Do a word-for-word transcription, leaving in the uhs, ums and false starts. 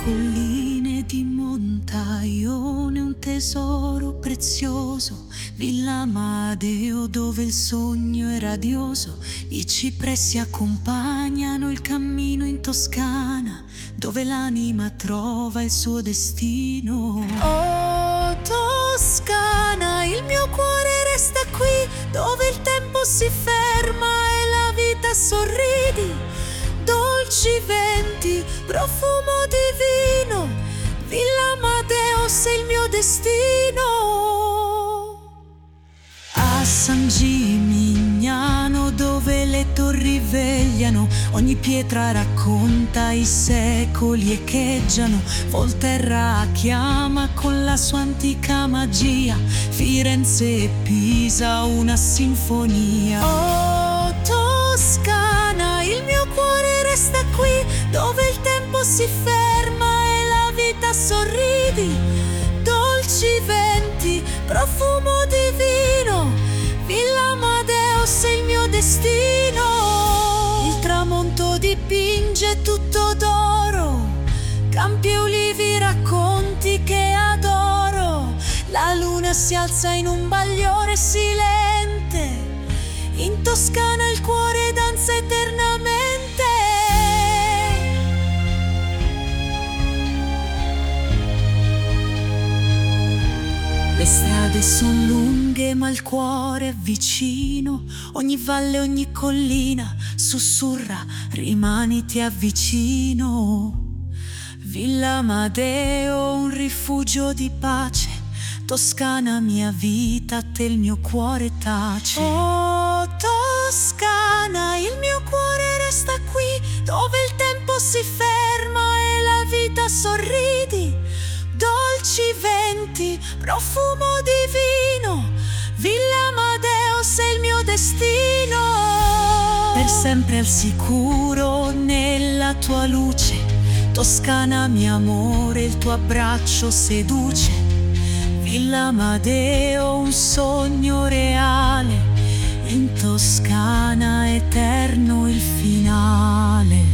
colline di Montaione, un tesoro prezioso, Villa Amadeo dove il sogno è radioso, i cipressi accompagnano il cammino in Toscana, dove l'anima trova il suo destino. Oh Toscana, il mio cuore resta qui, dove il tempo si ferma e la vita sorridi. Dolci venti, profumo divino, Villa Amadeo sei il mio destino. A San Gimignano dove le torri vegliano, ogni pietra racconta i secoli echeggiano. Volterra chiama con la sua antica magia, Firenze e Pisa una sinfonia. Oh Toscana, il mio cuore resta qui, dove il tempo si ferma e la vita sorridi. Dolci venti, profumo divino, Villa Amadeo sei il mio destino. Il tramonto dipinge tutto d'oro, campi e ulivi, racconti che adoro. La luna si alza in un bagliore silente, in Toscana il cuore danza eternamente. Le strade son lunghe ma il cuore è vicino, ogni valle, ogni collina sussurra, rimani ti avvicino. Villa Amadeo, un rifugio di pace, Toscana mia vita, a te il mio cuore tace. Oh Toscana, il mio cuore resta qui, dove il tempo si ferma e la vita sorridi. Dolci venti, profumo divino, Villa Amadeo sei il mio destino. Per sempre al sicuro nella tua luce, Toscana mio amore, il tuo abbraccio seduce. Villa Amadeo, un sogno reale, in Toscana eterno il finale.